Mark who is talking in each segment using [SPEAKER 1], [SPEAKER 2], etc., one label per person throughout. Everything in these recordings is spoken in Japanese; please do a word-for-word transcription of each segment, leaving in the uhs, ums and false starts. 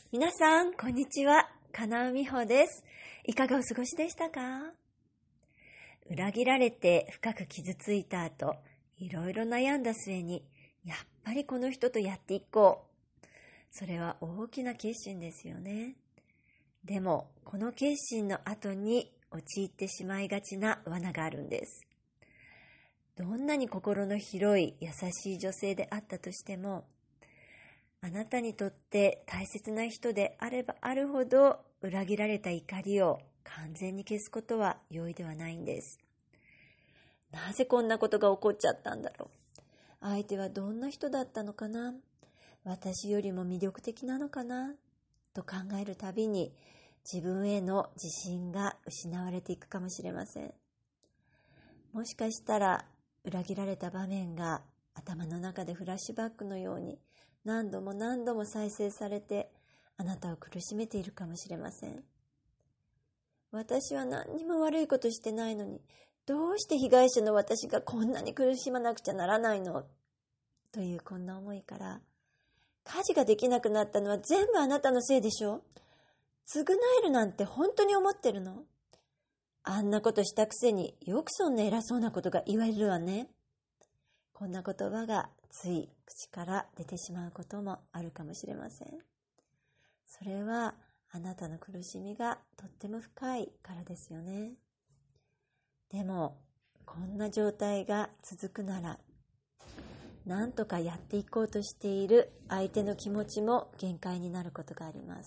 [SPEAKER 1] 皆さん、こんにちは。金尾美穂です。いかがお過ごしでしたか？裏切られて深く傷ついた後、いろいろ悩んだ末に、やっぱりこの人とやっていこう。それは大きな決心ですよね。でも、この決心の後に陥ってしまいがちな罠があるんです。どんなに心の広い優しい女性であったとしても、あなたにとって大切な人であればあるほど裏切られた怒りを完全に消すことは容易ではないんです。なぜこんなことが起こっちゃったんだろう。相手はどんな人だったのかな。私よりも魅力的なのかなと考えるたびに自分への自信が失われていくかもしれません。もしかしたら裏切られた場面が頭の中でフラッシュバックのように何度も何度も再生されてあなたを苦しめているかもしれません。私は何にも悪いことしてないのに、どうして被害者の私がこんなに苦しまなくちゃならないのというこんな思いから、家事ができなくなったのは全部あなたのせいでしょ。償えるなんて本当に思ってるの？あんなことしたくせによくそんな偉そうなことが言われるわね。こんな言葉がつい口から出てしまうこともあるかもしれません。それはあなたの苦しみがとっても深いからですよね。でもこんな状態が続くなら、何とかやっていこうとしている相手の気持ちも限界になることがあります。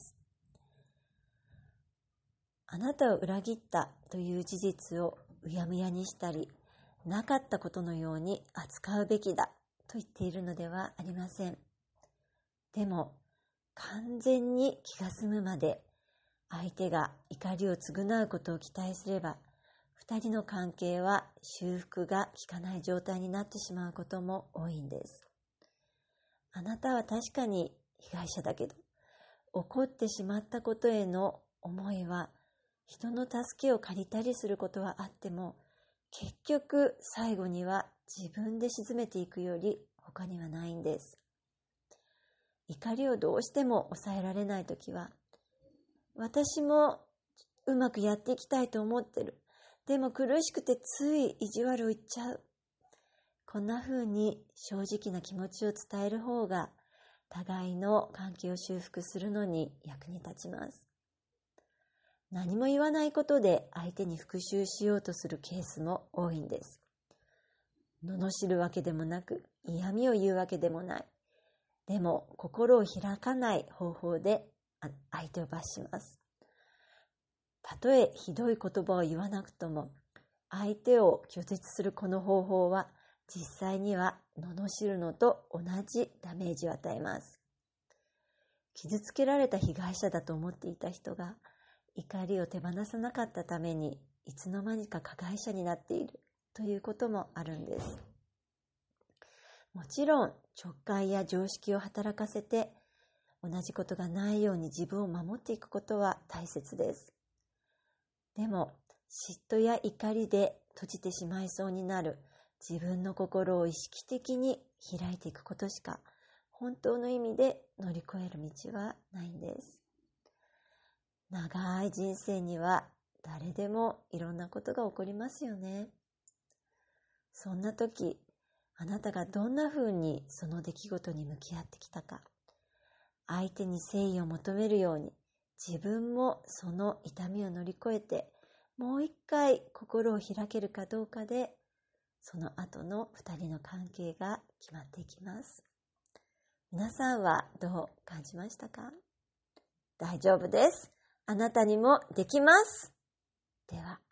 [SPEAKER 1] あなたを裏切ったという事実をうやむやにしたり、なかったことのように扱うべきだと言っているのではありません。でも完全に気が済むまで相手が怒りを償うことを期待すれば、二人の関係は修復が効かない状態になってしまうことも多いんです。あなたは確かに被害者だけど、起こってしまったことへの思いは、人の助けを借りたりすることはあっても、結局最後には自分で沈めていくより他にはないんです。怒りをどうしても抑えられないときは、私もうまくやっていきたいと思ってる。でも苦しくてつい意地悪を言っちゃう。こんな風に正直な気持ちを伝える方が、互いの関係を修復するのに役に立ちます。何も言わないことで相手に復讐しようとするケースも多いんです。罵るわけでもなく、嫌味を言うわけでもない。でも心を開かない方法で相手を罰します。たとえひどい言葉を言わなくとも、相手を拒絶するこの方法は実際には罵るのと同じダメージを与えます。傷つけられた被害者だと思っていた人が怒りを手放さなかったためにいつの間にか加害者になっているということもあるんです。もちろん直感や常識を働かせて同じことがないように自分を守っていくことは大切です。でも嫉妬や怒りで閉じてしまいそうになる自分の心を意識的に開いていくことしか本当の意味で乗り越える道はないんです。長い人生には誰でもいろんなことが起こりますよね。そんな時、あなたがどんな風にその出来事に向き合ってきたか、相手に誠意を求めるように自分もその痛みを乗り越えてもう一回心を開けるかどうかで、その後の二人の関係が決まっていきます。皆さんはどう感じましたか？大丈夫です。あなたにもできます。では。